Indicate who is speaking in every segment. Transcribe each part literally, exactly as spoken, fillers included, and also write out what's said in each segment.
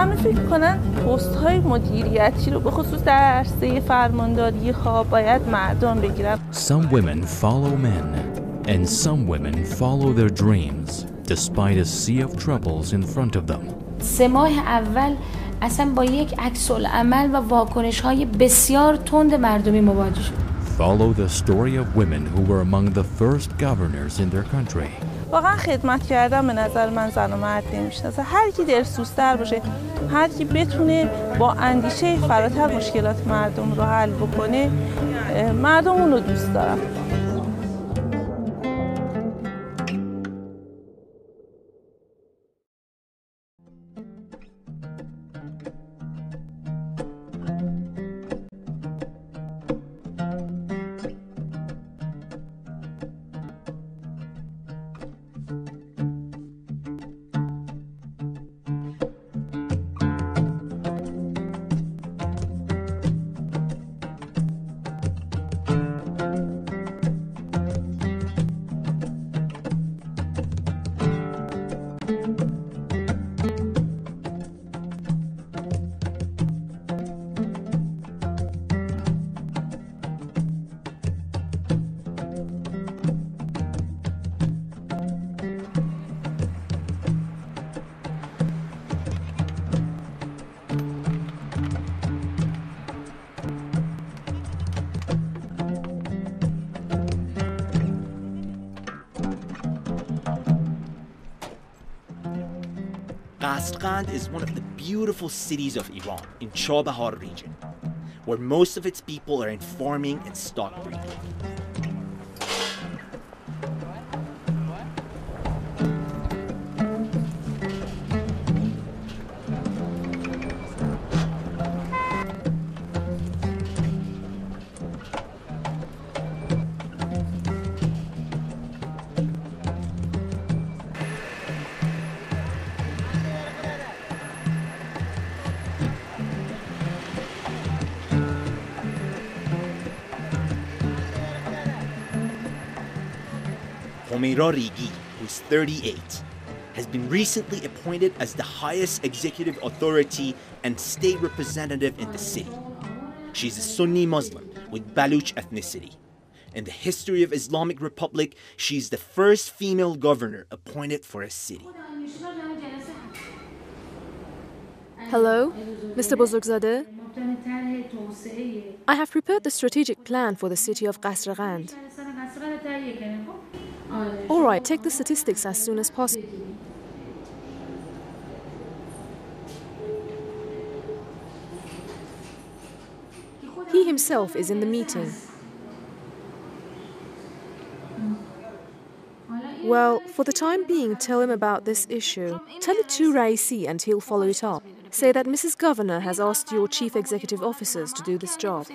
Speaker 1: همه فکر کنن پست های مدیریتی رو به خصوص در عرصه فرمانداری ها باید مردم بگیرن.
Speaker 2: Some women follow men and some women follow their dreams despite a sea of troubles in front of them.
Speaker 3: سه ماه اول اصلا با یک عکس العمل و واکنش های بسیار تند مردمی مواجه شد.
Speaker 2: Follow the story of women who were among the first governors in their country.
Speaker 1: واقعا خدمت کردن به نظر من زن و مرد نمیشناسه. هر کی دلسوزتر باشه، هر کی بتونه با اندیشه فراتر مشکلات مردم رو حل بکنه، مردم اون رو دوست دارن.
Speaker 4: Qasrqand is one of the beautiful cities of Iran in Chabahar region, where most of its people are in farming and stock breeding. Homeira Rigi, who's thirty-eight, has been recently appointed as the highest executive authority and state representative in the city. She's a Sunni Muslim with Baluch ethnicity. In the history of Islamic Republic, she's the first female governor appointed for a city.
Speaker 5: Hello, Mister Bozorgzadeh. I have prepared the strategic plan for the city of Qasrqand. All right, take the statistics as soon as possible. He himself is in the meeting. Well, for the time being, tell him about this issue. Tell it to Raisi and he'll follow it up. Say that Missus Governor has asked your chief executive officers to do this job.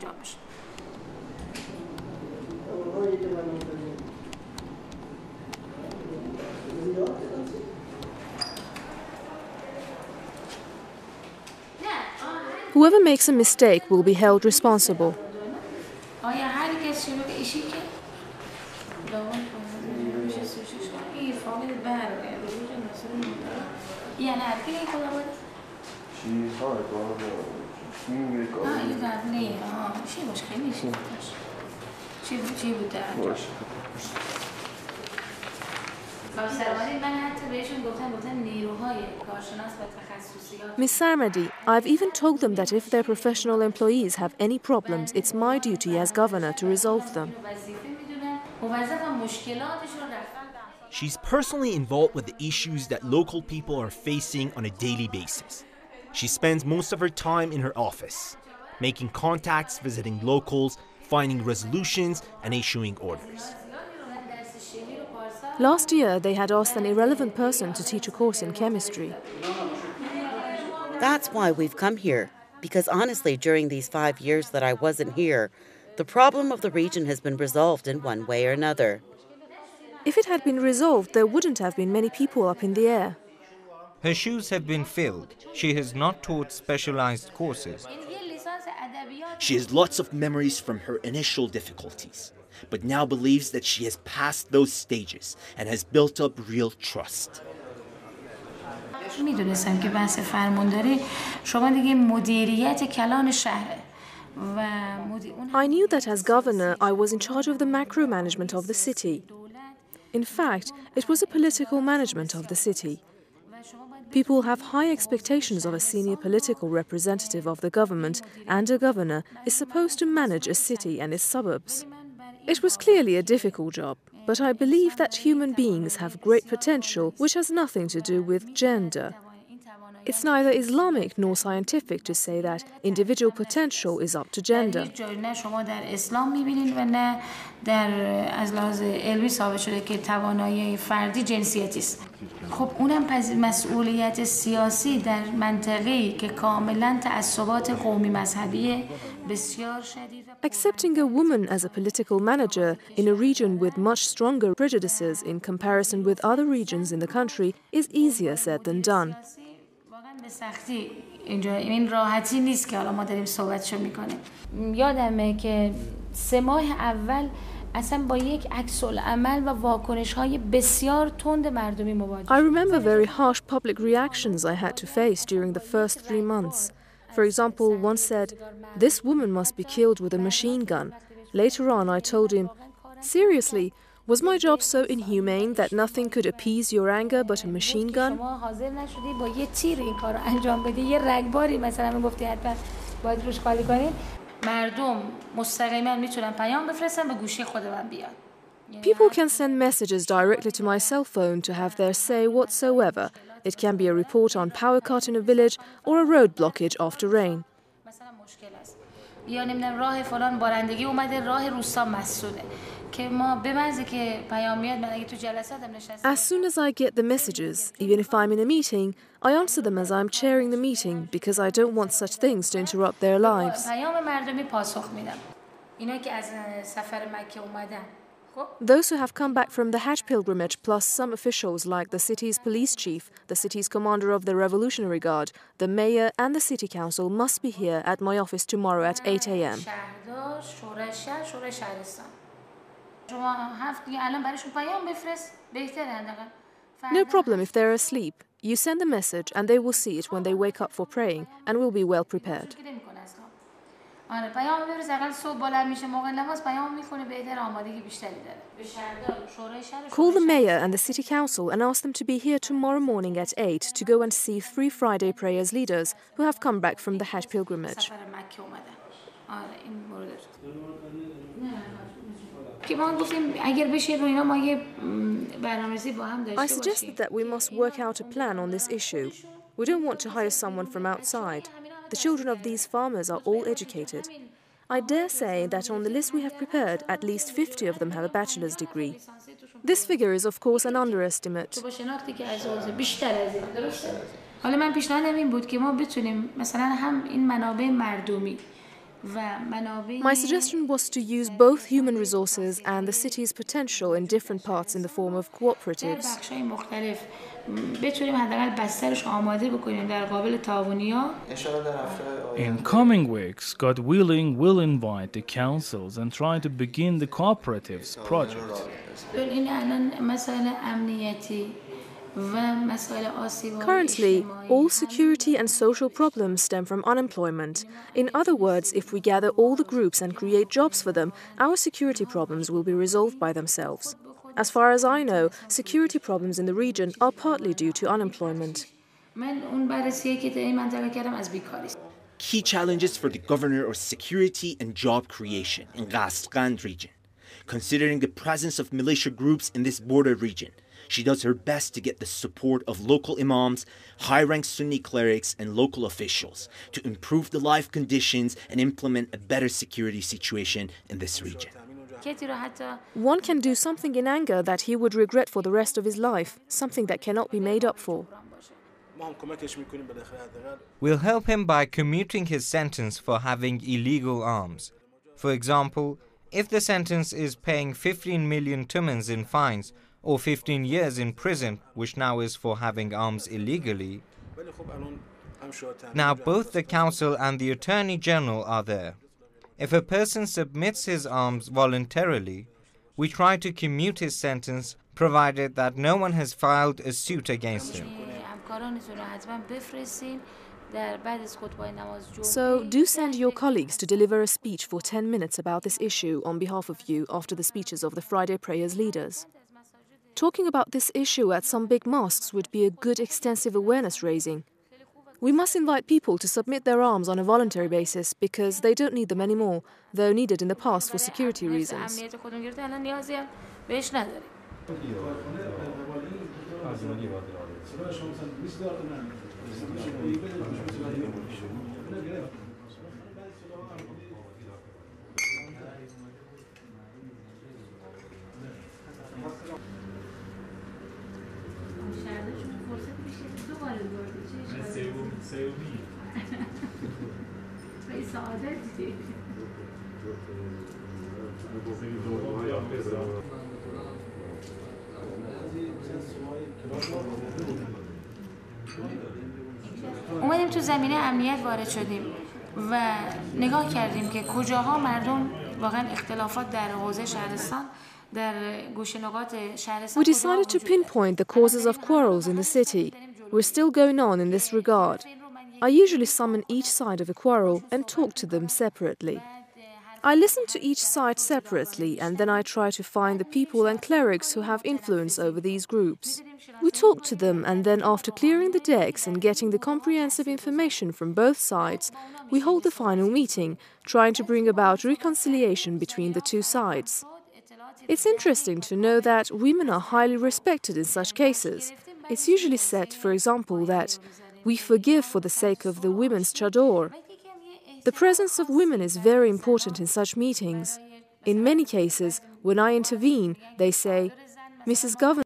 Speaker 5: Whoever makes a mistake will be held responsible. Miss Sarmadi, I've even told them that if their professional employees have any problems, it's my duty as governor to resolve them.
Speaker 4: She's personally involved with the issues that local people are facing on a daily basis. She spends most of her time in her office, making contacts, visiting locals, finding resolutions, and issuing orders.
Speaker 5: Last year, they had asked an irrelevant person to teach a course in chemistry.
Speaker 6: That's why we've come here, because honestly, during these five years that I wasn't here, the problem of the region has been resolved in one way or another.
Speaker 5: If it had been resolved, there wouldn't have been many people up in the air.
Speaker 7: Her shoes have been filled. She has not taught specialized courses.
Speaker 4: She has lots of memories from her initial difficulties, but now believes that she has passed those stages and has built up real trust.
Speaker 3: میدونستم که بحث فرمانداری شما دیگه مدیریت کلان شهره.
Speaker 5: I knew that as governor, I was in charge of the macro management of the city. In fact, it was a political management of the city. People have high expectations of a senior political representative of the government, and a governor is supposed to manage a city and its suburbs. It was clearly a difficult job, but I believe that human beings have great potential, which has nothing to do with gender. It's neither Islamic nor scientific to say that individual potential is up to gender.
Speaker 3: خب اونم مسئولیت سیاسی در منطقه‌ای که کاملاً تعصبات قومی مذهبی بسیار شدید.
Speaker 5: Accepting a woman as a political manager in a region with much stronger prejudices in comparison with other regions in the country is easier said than done.
Speaker 3: به سختی اینجا این راحتی نیست که حالا ما داریم صحبتشو میکنیم. یادمه که سه ماه اول اصلا با یک عکس العمل و واکنش‌های بسیار تند مردمی مواجه.
Speaker 5: I remember very harsh public reactions I had to face during the first three months. For example, one said, "This woman must be killed with a machine gun." Later on, I told him, "Seriously, was my job so inhumane that nothing could appease your anger but a machine gun?"
Speaker 3: شما حاضر نشدی با یه تیر این کارو انجام بدی، یه رگباری مثلا میگفتی حتما باید روش خالی کنید. مردم مستقیما میتونن پیام بفرستن به گوشی خود من بیاد.
Speaker 5: People can send messages directly to my cell phone to have their say whatsoever. It can be a report on power cut in a village or a road blockage after rain.
Speaker 3: مثلا مشکل است. یا نمیدونم راه فلان بارندگی اومده، راه روستا مسدوده. که ما به محض که پیام میاد من اگه تو جلساتم نشستم.
Speaker 5: As soon as I get the messages, even if I'm in a meeting, I answer them as I'm chairing the meeting because I don't want such things to interrupt their lives.
Speaker 3: پیام مردمی پاسخ میدم. اینا که از سفر مکه اومدن.
Speaker 5: Those who have come back from the Hajj pilgrimage, plus some officials like the city's police chief, the city's commander of the Revolutionary Guard, the mayor and the city council must be here at my office tomorrow at eight a m No problem if they're asleep. You send the message and they will see it when they wake up for praying and will be well prepared. Call the mayor and the city council and ask them to be here tomorrow morning at eight to go and see three Friday prayers leaders who have come back from the Hajj pilgrimage. I suggested that we must work out a plan on this issue. We don't want to hire someone from outside. The children of these farmers are all educated. I dare say that on the list we have prepared, at least fifty of them have a bachelor's degree. This figure is, of course, an underestimate. My suggestion was to use both human resources and the city's potential in different parts in the form of cooperatives.
Speaker 8: In coming weeks, God willing, we'll invite the councils and try to begin the cooperatives project.
Speaker 5: Currently, all security and social problems stem from unemployment. In other words, if we gather all the groups and create jobs for them, our security problems will be resolved by themselves. As far as I know, security problems in the region are partly due to unemployment.
Speaker 4: Key challenges for the governor are security and job creation in Ghastqand region. Considering the presence of militia groups in this border region, she does her best to get the support of local imams, high-ranked Sunni clerics, and local officials to improve the life conditions and implement a better security situation in this region.
Speaker 5: One can do something in anger that he would regret for the rest of his life, something that cannot be made up for.
Speaker 7: We'll help him by commuting his sentence for having illegal arms. For example, if the sentence is paying fifteen million tumans in fines or fifteen years in prison, which now is for having arms illegally, now both the council and the attorney general are there. If a person submits his arms voluntarily, we try to commute his sentence provided that no one has filed a suit against him.
Speaker 5: So do send your colleagues to deliver a speech for ten minutes about this issue on behalf of you after the speeches of the Friday prayers leaders. Talking about this issue at some big mosques would be a good extensive awareness raising. We must invite people to submit their arms on a voluntary basis because they don't need them anymore, though needed in the past for security reasons.
Speaker 3: اومدیم تو زمینه امنیت وارد شدیم و نگاه کردیم که کجاها مردم واقعا اختلافات در حوزه شهرستان در گوشه نقاط شهرستان.
Speaker 5: We decided to pinpoint the causes of quarrels in the city. We're still going on in this regard. I usually summon each side of a quarrel and talk to them separately. I listen to each side separately and then I try to find the people and clerics who have influence over these groups. We talk to them and then after clearing the decks and getting the comprehensive information from both sides, we hold the final meeting, trying to bring about reconciliation between the two sides. It's interesting to know that women are highly respected in such cases. It's usually said, for example, that we forgive for the sake of the women's chador. The presence of women is very important in such meetings. In many cases, when I intervene, they say, Missus Governor,